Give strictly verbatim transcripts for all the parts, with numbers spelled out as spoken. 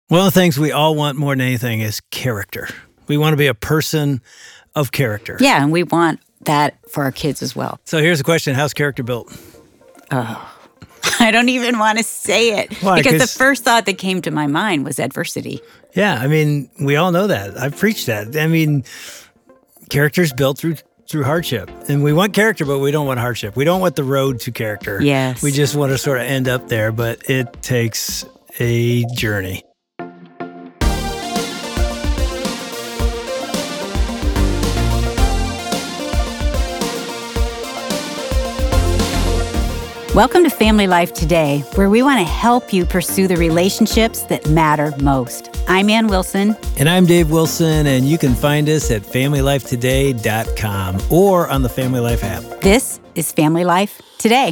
One of the things we all want more than anything is character. We want to be a person of character. Yeah, and we want that for our kids as well. So here's the question. How's character built? Oh, I don't even want to say it. Why? Because the 'Cause- first thought that came to my mind was adversity. Yeah, I mean, we all know that. I've preached that. I mean, character's built through through hardship. And we want character, but we don't want hardship. We don't want the road to character. Yes. We just want to sort of end up there, but it takes a journey. Welcome to Family Life Today, where we want to help you pursue the relationships that matter most. I'm Ann Wilson. And I'm Dave Wilson, and you can find us at family life today dot com or on the Family Life app. This is Family Life Today.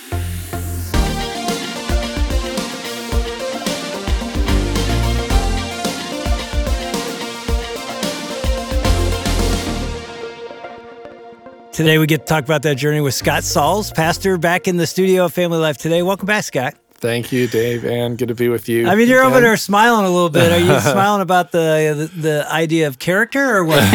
Today we get to talk about that journey with Scott Sauls, pastor back in the studio of Family Life Today. Welcome back, Scott. Thank you, Dave, and good to be with you. I mean, you're again. over there smiling a little bit. Are you smiling about the, the the idea of character or what?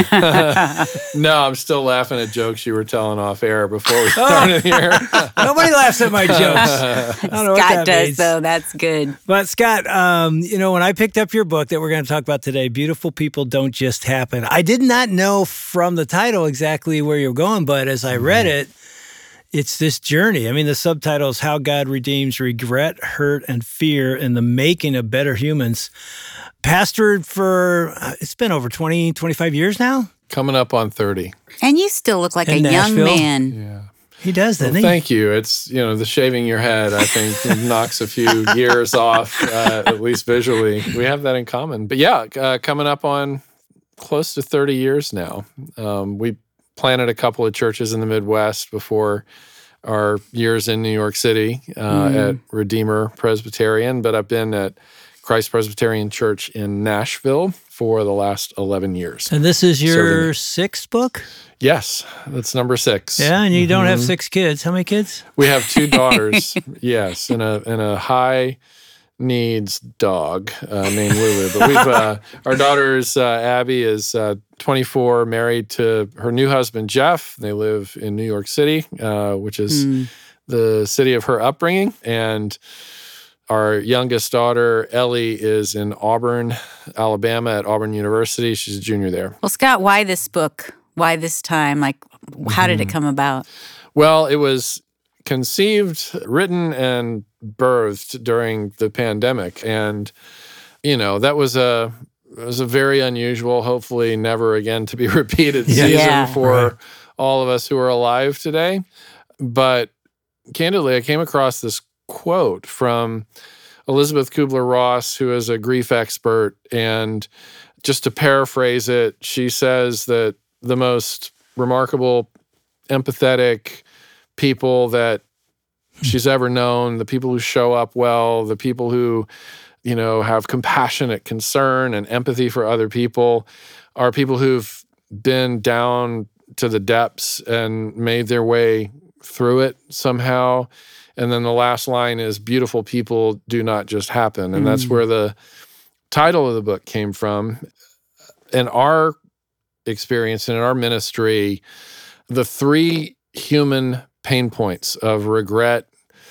No, I'm still laughing at jokes you were telling off air before we started here. Nobody laughs at my jokes. I don't know what Scott that does, means. though. That's good. But Scott, um, you know, when I picked up your book that we're going to talk about today, Beautiful People Don't Just Happen, I did not know from the title exactly where you're going, but as I read it, it's this journey. I mean, the subtitle is How God Redeems Regret, Hurt, and Fear in the Making of Better Humans. Pastored for, uh, it's been over twenty, twenty-five years now? Coming up on thirty. And you still look like In a young Nashville? man. Yeah. He does, doesn't Well, he? thank you. It's, you know, the shaving your head, I think, knocks a few years off, uh, at least visually. We have that in common. But yeah, uh, coming up on close to thirty years now. Um, we planted a couple of churches in the Midwest before our years in New York City uh, Mm. at Redeemer Presbyterian, but I've been at Christ Presbyterian Church in Nashville for the last eleven years. And this is your Serving. sixth book? Yes, that's number six. Yeah, and you don't have Mhm. six kids. How many kids? We have two daughters, yes, and a and a high needs dog uh, named Lulu. But we've uh, our daughter's uh, Abby is uh, twenty-four, married to her new husband Jeff. They live in New York City, uh, which is Mm. the city of her upbringing, and our youngest daughter Ellie is in Auburn, Alabama, at Auburn University. She's a junior there. Well, Scott, why this book? Why this time? Like, how did it come about? Well, it was conceived, written, and birthed during the pandemic, and you know that was a it was a very unusual, hopefully never again to be repeated Yeah. season Yeah. for Right. all of us who are alive today. But candidly, I came across this quote from Elizabeth Kubler-Ross, who is a grief expert, and just to paraphrase it, she says that the most remarkable, empathetic people that she's ever known, the people who show up well, the people who, you know, have compassionate concern and empathy for other people, are people who've been down to the depths and made their way through it somehow. And then the last line is, beautiful people do not just happen. And that's Mm. where the title of the book came from. In our experience and in our ministry, the three human pain points of regret,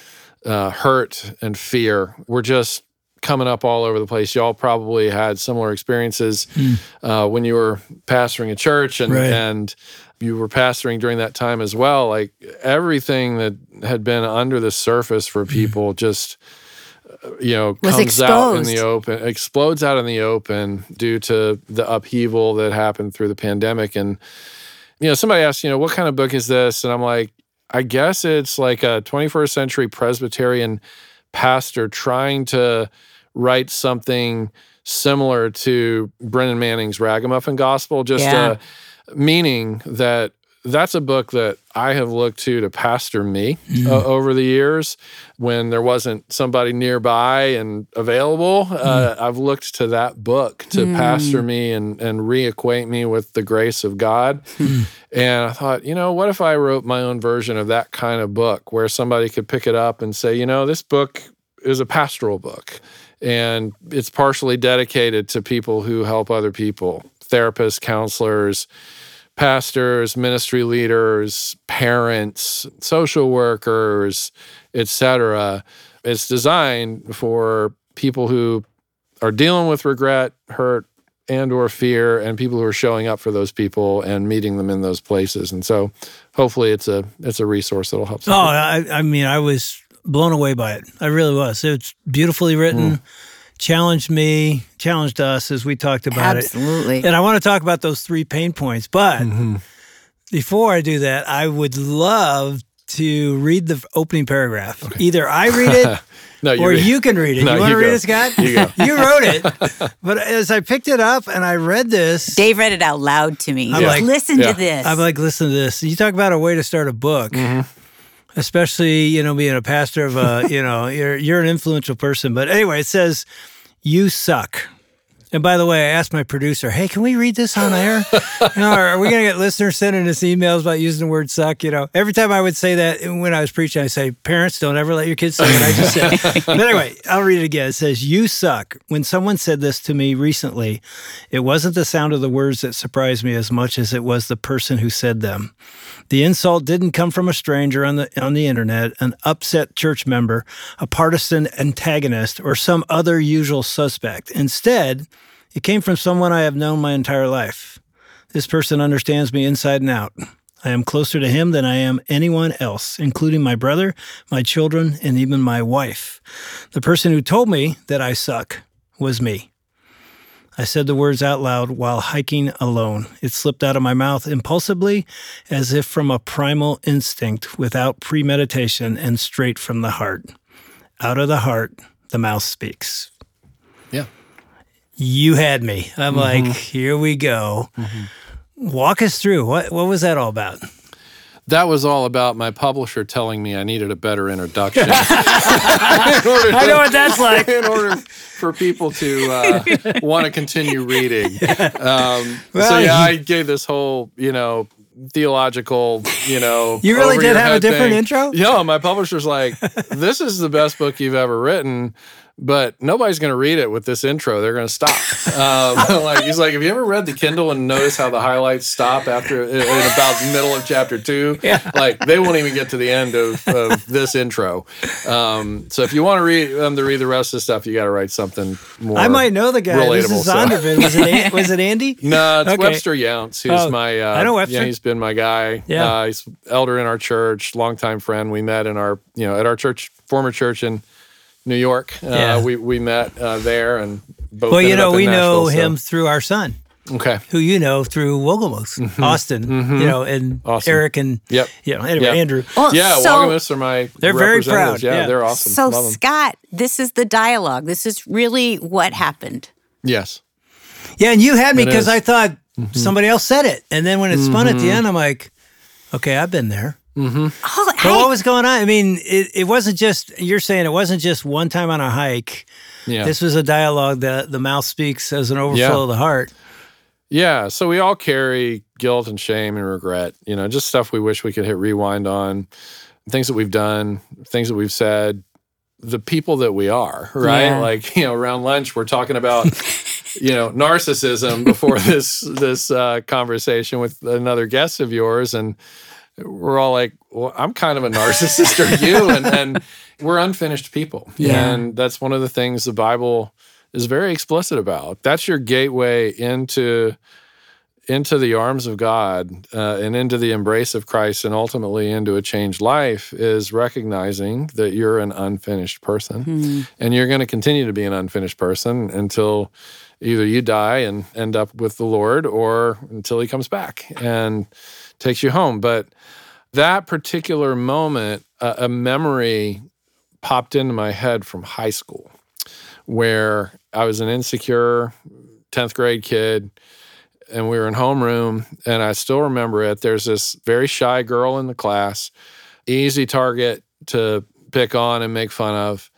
uh, hurt, and fear were just coming up all over the place. Y'all probably had similar experiences Mm. uh, when you were pastoring a church, and Right. and you were pastoring during that time as well. Like everything that had been under the surface for people just, uh, you know, Was comes out in exposed. the open, explodes out in the open due to the upheaval that happened through the pandemic. And, you know, somebody asked, you know, what kind of book is this? And I'm like, I guess it's like a twenty-first century Presbyterian pastor trying to write something similar to Brennan Manning's Ragamuffin Gospel, just Yeah. uh, meaning that that's a book that I have looked to to pastor me Mm. uh, over the years when there wasn't somebody nearby and available. Uh, I've looked to that book to Mm. pastor me and, and reacquaint me with the grace of God. And I thought, you know, what if I wrote my own version of that kind of book where somebody could pick it up and say, you know, this book is a pastoral book. And it's partially dedicated to people who help other people, therapists, counselors, pastors, ministry leaders, parents, social workers, et cetera. It's designed for people who are dealing with regret, hurt, and or fear, and people who are showing up for those people and meeting them in those places. And so hopefully it's a it's a resource that'll help some Oh, people. I, I mean, I was blown away by it. I really was. It's beautifully written, mm. challenged me, challenged us as we talked about Absolutely. it. Absolutely. And I want to talk about those three pain points. But mm-hmm. before I do that, I would love to read the opening paragraph. Okay. Either I read it no, you or read. you can read it. No, you want to read it, Scott? You go. You wrote it. But as I picked it up and I read this. Dave read it out loud to me. I'm yeah. like, listen yeah. to this. I'm like, listen to this. You talk about a way to start a book. Mm-hmm. Especially, you know, being a pastor of a, you know, you're you're an influential person. But anyway, it says, you suck. And by the way, I asked my producer, hey, can we read this on air? You know, are we going to get listeners sending us emails about using the word suck? You know, every time I would say that when I was preaching, I say, parents, don't ever let your kids say what I just said. But anyway, I'll read it again. It says, you suck. When someone said this to me recently, it wasn't the sound of the words that surprised me as much as it was the person who said them. The insult didn't come from a stranger on the on the internet, an upset church member, a partisan antagonist, or some other usual suspect. Instead, it came from someone I have known my entire life. This person understands me inside and out. I am closer to him than I am anyone else, including my brother, my children, and even my wife. The person who told me that I suck was me. I said the words out loud while hiking alone. It slipped out of my mouth impulsively, as if from a primal instinct, without premeditation and straight from the heart. Out of the heart, the mouth speaks. Yeah. You had me. I'm mm-hmm. like, here we go. Mm-hmm. Walk us through. What what was that all about? That was all about my publisher telling me I needed a better introduction. in I know what that's like. In order for people to uh, want to continue reading. Um, well, so yeah, I gave this whole, you know, theological, you know. You really did have a different thing. intro? Yeah, my publisher's like, this is the best book you've ever written. But nobody's going to read it with this intro. They're going to stop. Um, like he's like, have you ever read the Kindle and notice how the highlights stop after in about the middle of chapter two? Yeah. Like they won't even get to the end of, of this intro. Um, so if you want to read them to read the rest of the stuff, you got to write something more. I might know the guy. Relatable, this is so. Zondervan. Was it was it Andy? No, it's okay. Webster Younts, who's oh, my. Uh, I know Webster. Yeah, he's been my guy. Yeah, uh, he's elder in our church, longtime friend. We met in our, you know, at our church, former church in New York. Uh, yeah. we we met uh, there and both. Well, you know, we Nashville, know so. him through our son. Okay. Who you know through Wogelmus, mm-hmm. Austin, mm-hmm. you know, and awesome. Eric and yep. you know, anyway, yep. Andrew. Well, yeah, so Wogelmus are my they're very proud. Yeah, yeah, they're awesome. So Love Scott, this is the dialogue. This is really what happened. Yes. Yeah, and you had me because is. I thought mm-hmm. somebody else said it, and then when it spun mm-hmm. at the end, I'm like, okay, I've been there. Mm-hmm. Oh, but hey. what was going on? I mean, it, it wasn't just, you're saying it wasn't just one time on a hike. Yeah. This was a dialogue that the mouth speaks as an overflow yeah. of the heart. Yeah. So we all carry guilt and shame and regret, you know, just stuff we wish we could hit rewind on, things that we've done, things that we've said, the people that we are, right? Yeah. Like, you know, around lunch, we're talking about, you know, narcissism before this, this uh, conversation with another guest of yours. And we're all like, well, I'm kind of a narcissist, or you, and, and we're unfinished people. Yeah. And that's one of the things the Bible is very explicit about. That's your gateway into, into the arms of God uh, and into the embrace of Christ and ultimately into a changed life, is recognizing that you're an unfinished person. Mm-hmm. And you're going to continue to be an unfinished person until either you die and end up with the Lord, or until he comes back and takes you home. But that particular moment, uh, a memory popped into my head from high school, where I was an insecure tenth grade kid, and we were in homeroom, and I still remember it. There's this very shy girl in the class, easy target to pick on and make fun of.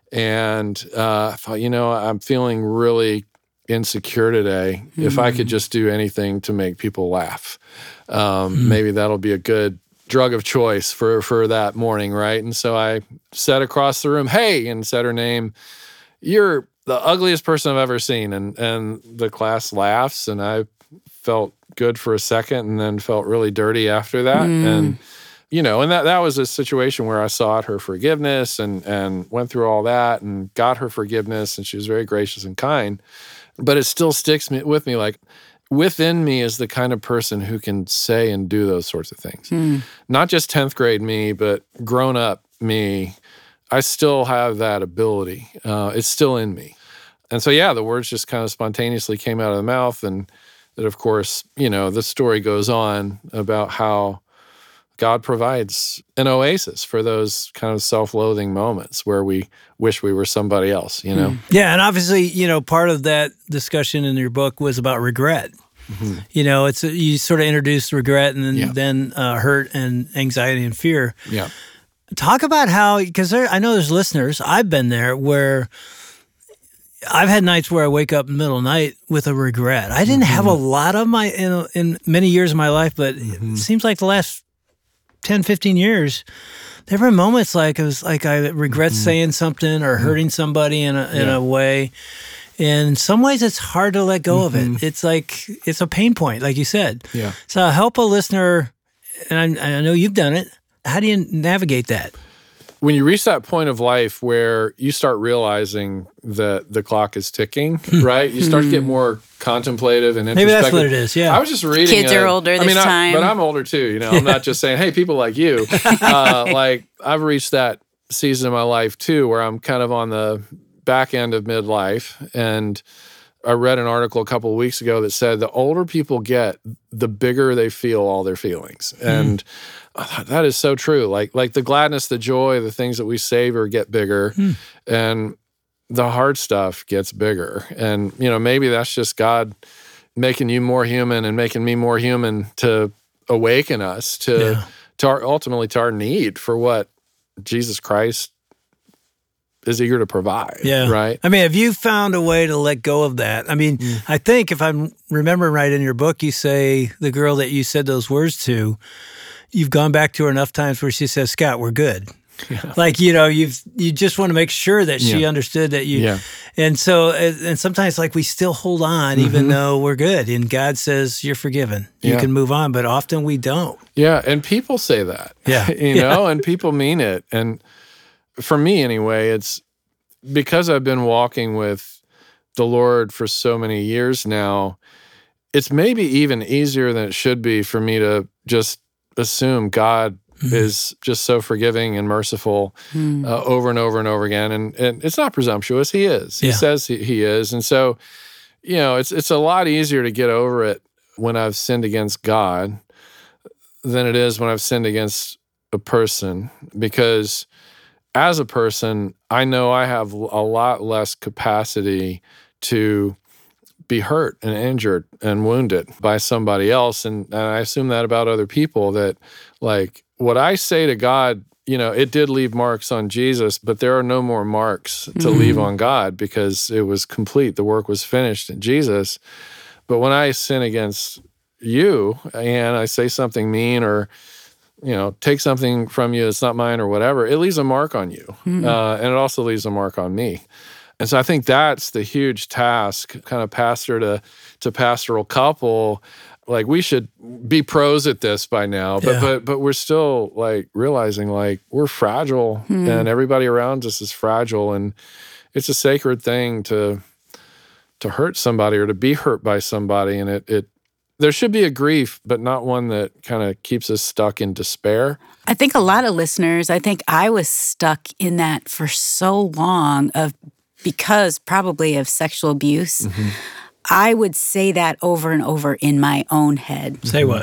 And uh, I thought, you know, I'm feeling really insecure today. Mm-hmm. If I could just do anything to make people laugh, um, mm-hmm. maybe that'll be a good drug of choice for, for that morning, right? And so I said across the room, hey, and said her name. You're the ugliest person I've ever seen. And, and the class laughs, and I felt good for a second and then felt really dirty after that. Mm. And, you know, and that, that was a situation where I sought her forgiveness and, and went through all that and got her forgiveness, and she was very gracious and kind. But it still sticks me, with me, like, within me is the kind of person who can say and do those sorts of things. Mm. Not just tenth grade me, but grown up me. I still have that ability. Uh, it's still in me. And so, yeah, the words just kind of spontaneously came out of the mouth. And that, of course, you know, the story goes on about how God provides an oasis for those kind of self-loathing moments where we wish we were somebody else, you know? Yeah, and obviously, you know, part of that discussion in your book was about regret. Mm-hmm. You know, it's a, you sort of introduced regret and then, yeah. then uh, hurt and anxiety and fear. Yeah. Talk about how, because I know there's listeners, I've been there, where I've had nights where I wake up in the middle of the night with a regret. I didn't mm-hmm. have a lot of my, in, in many years of my life, but mm-hmm. it seems like the last ten, fifteen years, there were moments like it was like I regret mm-hmm. saying something or hurting somebody in a, in yeah. a way. And in some ways, it's hard to let go mm-hmm. of it. It's like, it's a pain point, like you said. Yeah. So help a listener, and I, I know you've done it. How do you navigate that? When you reach that point of life where you start realizing that the clock is ticking, right? You start to get more contemplative and introspective. Maybe that's what it is, yeah. I was just reading. Kids a, are older this I mean, I, time. But I'm older too, you know. I'm not just saying, hey, people like you. Uh, like, I've reached that season of my life too where I'm kind of on the back end of midlife. And I read an article a couple of weeks ago that said the older people get, the bigger they feel all their feelings. Mm. And that is so true. Like like the gladness, the joy, the things that we savor get bigger, mm. and the hard stuff gets bigger. And, you know, maybe that's just God making you more human and making me more human to awaken us to, yeah. to our, ultimately to our need for what Jesus Christ is eager to provide. Yeah. Right? I mean, have you found a way to let go of that? I mean, mm. I think if I'm remembering right in your book, you say the girl that you said those words to, you've gone back to her enough times where she says, Scott, we're good. Yeah. Like, you know, you've, you just want to make sure that she yeah. understood that you, yeah. and so, and sometimes like we still hold on mm-hmm. even though we're good and God says you're forgiven, you yeah. can move on, but often we don't. Yeah. And people say that, yeah. you yeah. know, and people mean it. And for me anyway, it's because I've been walking with the Lord for so many years now, it's maybe even easier than it should be for me to just assume God mm. is just so forgiving and merciful mm. uh, over and over and over again. And, and it's not presumptuous. He is. He yeah. says he, he is. And so, you know, it's it's a lot easier to get over it when I've sinned against God than it is when I've sinned against a person, because as a person, I know I have a lot less capacity to be hurt and injured and wounded by somebody else. And, and I assume that about other people, that like what I say to God, you know, it did leave marks on Jesus, but there are no more marks to mm-hmm. leave on God because it was complete. The work was finished in Jesus. But when I sin against you and I say something mean or, you know, take something from you that's not mine or whatever, it leaves a mark on you. Mm-hmm. Uh, and it also leaves a mark on me. And so I think that's the huge task, kind of pastor to, to pastoral couple. Like, we should be pros at this by now, but yeah. but but we're still like realizing like we're fragile hmm. and everybody around us is fragile, and it's a sacred thing to to hurt somebody or to be hurt by somebody, and it it there should be a grief, but not one that kind of keeps us stuck in despair. I think a lot of listeners, I think I was stuck in that for so long of because probably of sexual abuse. Mm-hmm. I would say that over and over in my own head. Say what?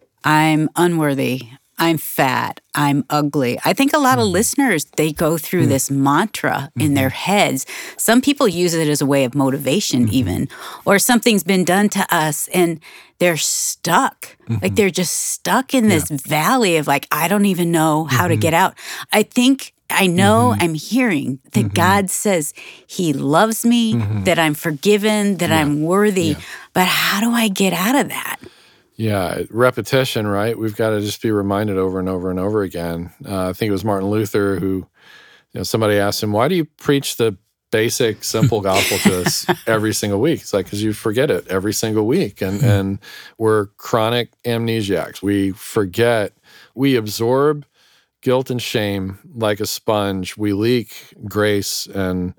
I'm unworthy. I'm fat. I'm ugly. I think a lot mm-hmm. of listeners, they go through mm-hmm. this mantra mm-hmm. in their heads. Some people use it as a way of motivation mm-hmm. even, or something's been done to us and they're stuck. Mm-hmm. Like they're just stuck in this yeah. valley of like, I don't even know how mm-hmm. to get out. I think I know mm-hmm. I'm hearing that mm-hmm. God says he loves me, mm-hmm. that I'm forgiven, that yeah. I'm worthy. Yeah. But how do I get out of that? Yeah, repetition, right? We've got to just be reminded over and over and over again. Uh, I think it was Martin Luther who, you know, somebody asked him, why do you preach the basic, simple gospel to us every single week. It's like, because you forget it every single week. And, mm-hmm. and we're chronic amnesiacs. We forget, we absorb guilt and shame like a sponge. We leak grace and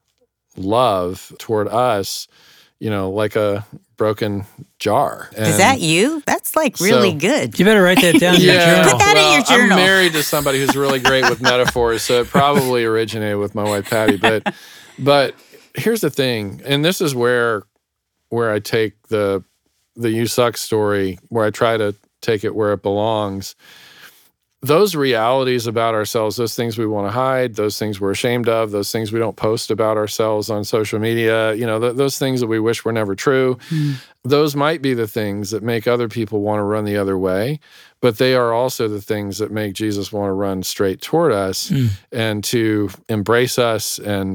love toward us, you know, like a broken jar. And is that you? That's like really so, good. You better write that down in yeah, your journal. Put that well, in your journal. I'm married to somebody who's really great with metaphors, so it probably originated with my wife, Patty. But but here's the thing, and this is where where I take the the You Suck story, where I try to take it where it belongs. Those realities about ourselves, those things we want to hide, those things we're ashamed of, those things we don't post about ourselves on social media, you know, th- those things that we wish were never true, mm. those might be the things that make other people want to run the other way, but they are also the things that make Jesus want to run straight toward us mm. and to embrace us and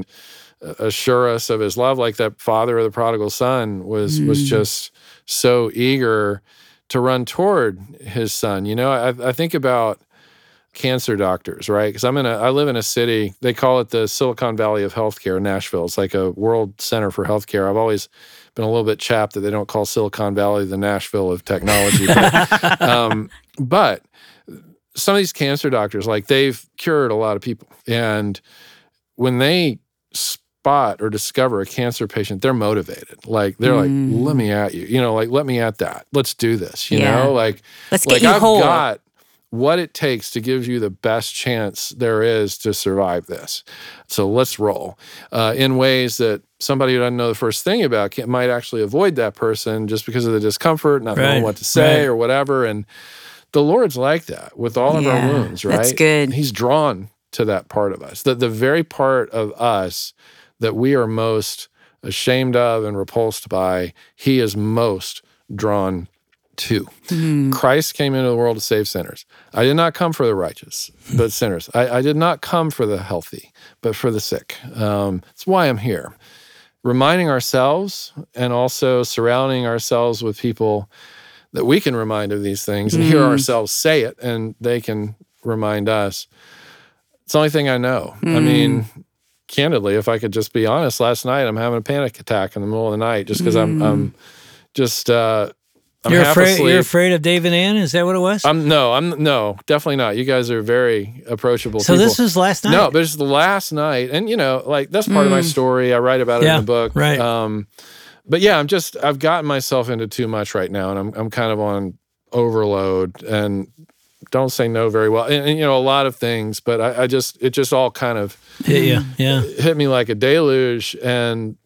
assure us of his love, like that father of the prodigal son was mm. was just so eager to run toward his son. You know, I, I think about cancer doctors, right? Because I'm in a, I live in a city, they call it the Silicon Valley of healthcare, Nashville. It's like a world center for healthcare. I've always been a little bit chapped that they don't call Silicon Valley the Nashville of technology. But, um, but some of these cancer doctors, like they've cured a lot of people. And when they spot or discover a cancer patient, they're motivated. Like they're mm. like, let me at you, you know, like, let me at that. Let's do this, you yeah. know, like, let's like get you I've whole. got what it takes to give you the best chance there is to survive this. So let's roll uh, in ways that somebody who doesn't know the first thing about can, might actually avoid that person just because of the discomfort, not right. knowing what to say right. or whatever. And the Lord's like that with all of yeah, our wounds, right? That's good. He's drawn to that part of us, that the very part of us that we are most ashamed of and repulsed by, he is most drawn to. Mm. Christ came into the world to save sinners. I did not come for the righteous, but sinners. I, I did not come for the healthy, but for the sick. Um, that's why I'm here. Reminding ourselves and also surrounding ourselves with people that we can remind of these things and mm. hear ourselves say it, and they can remind us. It's the only thing I know. Mm. I mean, candidly, if I could just be honest, last night I'm having a panic attack in the middle of the night just because mm. I'm, I'm just... Uh, I'm you're half afraid. asleep. You're afraid of Dave and Ann? Is that what it was? I'm no. I'm no. Definitely not. You guys are very approachable. So people. This was last night. No, but it's the last night, and you know, like that's part mm. of my story. I write about it yeah, in the book. Right. Um, but yeah, I'm just. I've gotten myself into too much right now, and I'm. I'm kind of on overload, and don't say no very well, and, and you know, a lot of things. But I, I just. It just all kind of hit you. Yeah. Hit me like a deluge, and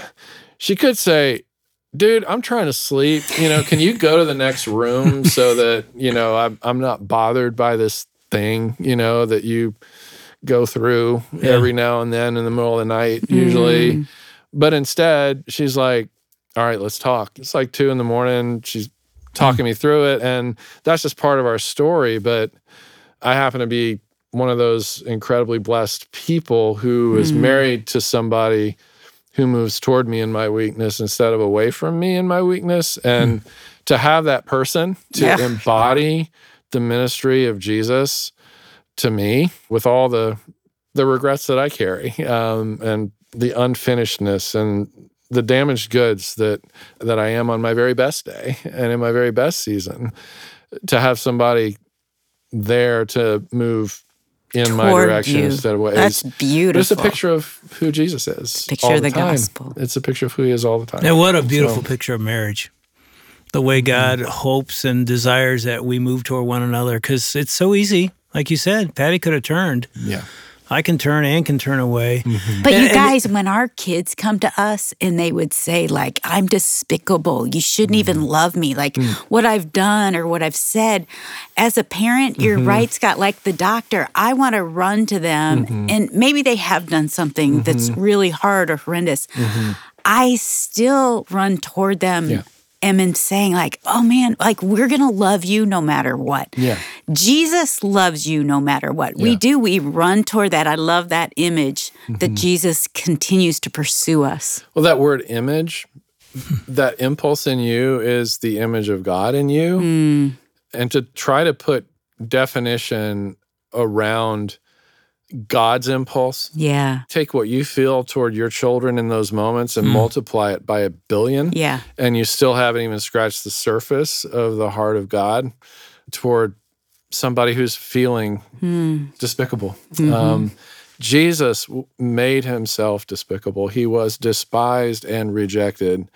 she could say, dude, I'm trying to sleep. You know, can you go to the next room so that, you know, I'm, I'm not bothered by this thing, you know, that you go through yeah. every now and then in the middle of the night, usually. Mm. But instead, she's like, all right, let's talk. It's like two in the morning. She's talking mm. me through it. And that's just part of our story. But I happen to be one of those incredibly blessed people who mm. is married to somebody who moves toward me in my weakness instead of away from me in my weakness. And mm. to have that person to yeah. embody the ministry of Jesus to me with all the the regrets that I carry um, and the unfinishedness and the damaged goods that that I am on my very best day and in my very best season, to have somebody there to move in Toward my direction you. Instead of ways. That's beautiful. It's a picture of who Jesus is. Picture all of the, the time. gospel. It's a picture of who he is all the time. And what a beautiful so. picture of marriage. The way God mm-hmm. hopes and desires that we move toward one another, because it's so easy. Like you said, Patty could have turned. Yeah. I can turn and can turn away. Mm-hmm. But and, you guys, and, when our kids come to us and they would say, like, I'm despicable, you shouldn't mm-hmm. even love me, like mm-hmm. what I've done or what I've said. As a parent, you're mm-hmm. right, Scott, like the doctor, I want to run to them. Mm-hmm. And maybe they have done something mm-hmm. that's really hard or horrendous. Mm-hmm. I still run toward them. Yeah. am in saying like, oh man, like we're going to love you no matter what. Yeah. Jesus loves you no matter what. Yeah. We do. We run toward that. I love that image mm-hmm. that Jesus continues to pursue us. Well, that word image, that impulse in you is the image of God in you. Mm. And to try to put definition around God's impulse. Yeah. Take what you feel toward your children in those moments and mm. multiply it by a billion. Yeah. And you still haven't even scratched the surface of the heart of God toward somebody who's feeling mm. despicable. Mm-hmm. Um, Jesus made himself despicable. He was despised and rejected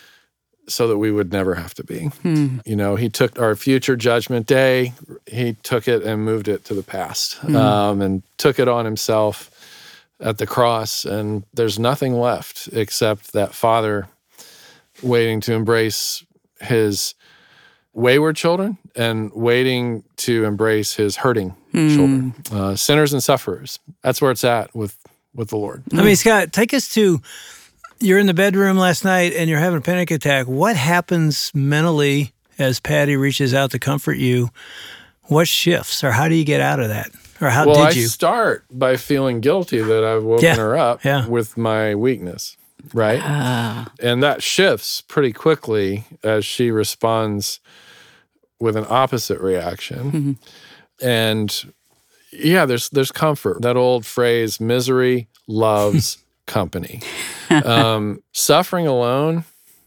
so that we would never have to be. Hmm. You know, he took our future judgment day, he took it and moved it to the past hmm. um, and took it on himself at the cross. And there's nothing left except that Father waiting to embrace his wayward children and waiting to embrace his hurting hmm. children, uh, sinners and sufferers. That's where it's at with, with the Lord. I mean, Scott, take us to... You're in the bedroom last night and you're having a panic attack. What happens mentally as Patty reaches out to comfort you? What shifts, or how do you get out of that? Or how well, did you? Well, I start by feeling guilty that I've woken yeah. her up yeah. with my weakness, right? Ah. And that shifts pretty quickly as she responds with an opposite reaction. Mm-hmm. And yeah, there's there's comfort. That old phrase, misery loves company. Um, suffering alone,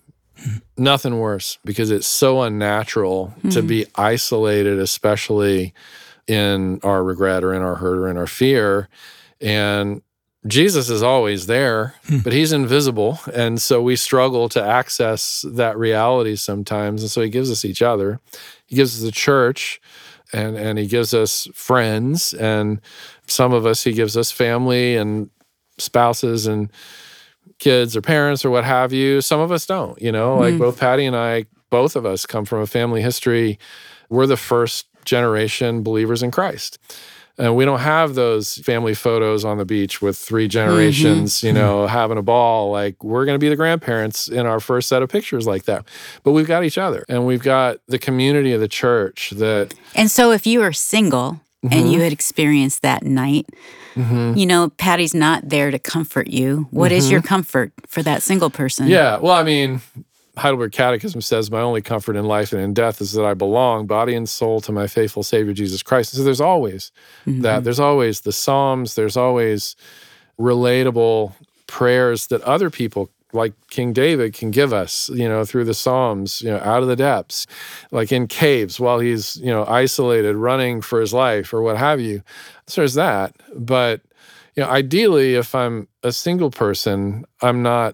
nothing worse, because it's so unnatural mm-hmm. to be isolated, especially in our regret or in our hurt or in our fear. And Jesus is always there, mm. but he's invisible. And so we struggle to access that reality sometimes. And so he gives us each other. He gives us the church, and, and he gives us friends. And some of us, he gives us family and spouses and kids or parents or what have you. Some of us don't, you know, like mm. both Patty and I, both of us come from a family history. We're the first generation believers in Christ. And we don't have those family photos on the beach with three generations, mm-hmm. you know, having a ball. Like, we're going to be the grandparents in our first set of pictures like that. But we've got each other, and we've got the community of the church that... And so if you are single mm-hmm. and you had experienced that night, mm-hmm. you know, Patty's not there to comfort you. What mm-hmm. is your comfort for that single person? Yeah, well, I mean, Heidelberg Catechism says, my only comfort in life and in death is that I belong, body and soul, to my faithful Savior, Jesus Christ. And so there's always mm-hmm. that. There's always the Psalms. There's always relatable prayers that other people, like King David, can give us, you know, through the Psalms, you know, out of the depths, like in caves while he's, you know, isolated, running for his life or what have you. So there's that. But, you know, ideally, if I'm a single person, I'm not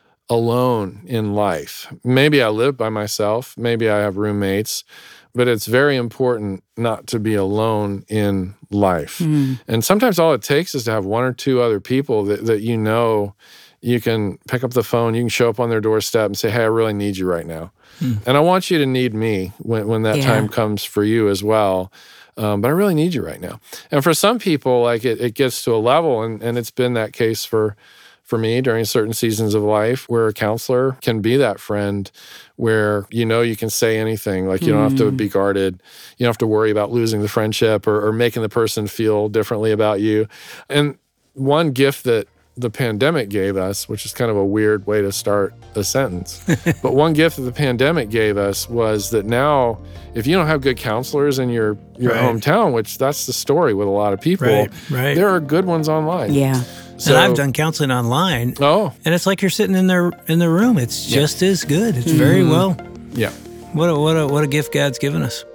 alone in life. Maybe I live by myself. Maybe I have roommates. But it's very important not to be alone in life. Mm. And sometimes all it takes is to have one or two other people that, that you know you can pick up the phone, you can show up on their doorstep and say, hey, I really need you right now. Mm. And I want you to need me when, when that yeah. time comes for you as well. Um, but I really need you right now. And for some people, like it, it gets to a level, and, and it's been that case for for me during certain seasons of life, where a counselor can be that friend where you know you can say anything. Like, you don't have to be guarded. You don't have to worry about losing the friendship or, or making the person feel differently about you. And one gift that the pandemic gave us, which is kind of a weird way to start a sentence, but one gift that the pandemic gave us was that now, if you don't have good counselors in your, your right. hometown, which that's the story with a lot of people, right, right. there are good ones online. Yeah. So, and I've done counseling online. Oh. And it's like you're sitting in their in the room. It's just yeah. as good. It's mm-hmm. very well. Yeah. What a, what a what a gift God's given us.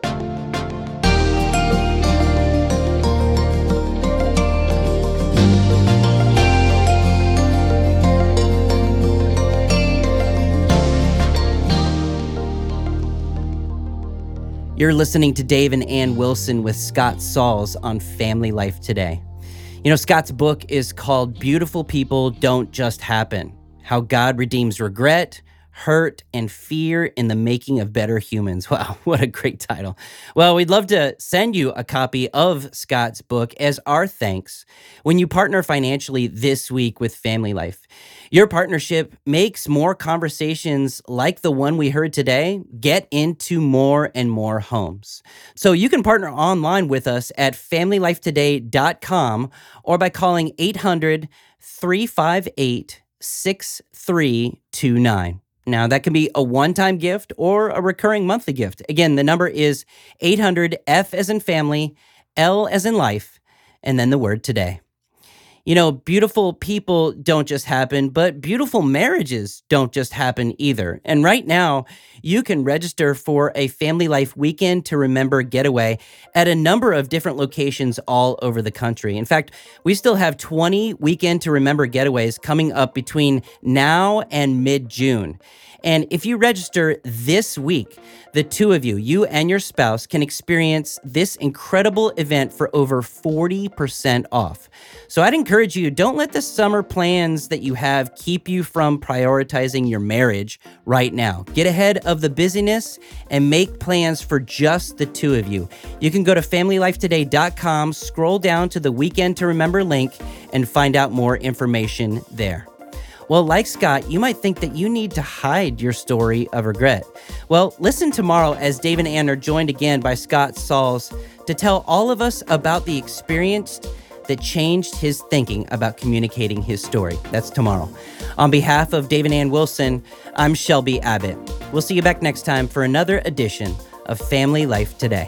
You're listening to Dave and Ann Wilson with Scott Sauls on Family Life Today. You know, Scott's book is called Beautiful People Don't Just Happen: How God Redeems Regret, Hurt, and Fear in the Making of Better Humans. Wow, what a great title. Well, we'd love to send you a copy of Scott's book as our thanks when you partner financially this week with Family Life. Your partnership makes more conversations like the one we heard today get into more and more homes. So you can partner online with us at family life today dot com or by calling eight hundred, three five eight, six three two nine. Now, that can be a one-time gift or a recurring monthly gift. Again, the number is eight hundred, F as in family, L as in life, and then the word today. You know, beautiful people don't just happen, but beautiful marriages don't just happen either. And right now, you can register for a Family Life Weekend to Remember getaway at a number of different locations all over the country. In fact, we still have twenty Weekend to Remember getaways coming up between now and mid-June. And if you register this week, the two of you, you and your spouse, can experience this incredible event for over forty percent off. So I'd encourage you, don't let the summer plans that you have keep you from prioritizing your marriage right now. Get ahead of the busyness and make plans for just the two of you. You can go to family life today dot com, scroll down to the Weekend to Remember link, and find out more information there. Well, like Scott, you might think that you need to hide your story of regret. Well, listen tomorrow as Dave and Ann are joined again by Scott Sauls to tell all of us about the experience that changed his thinking about communicating his story. That's tomorrow. On behalf of Dave and Ann Wilson, I'm Shelby Abbott. We'll see you back next time for another edition of Family Life Today.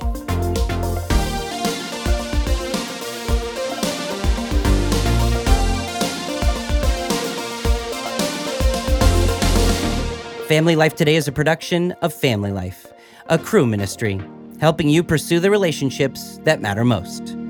Family Life Today is a production of Family Life, a Cru ministry, helping you pursue the relationships that matter most.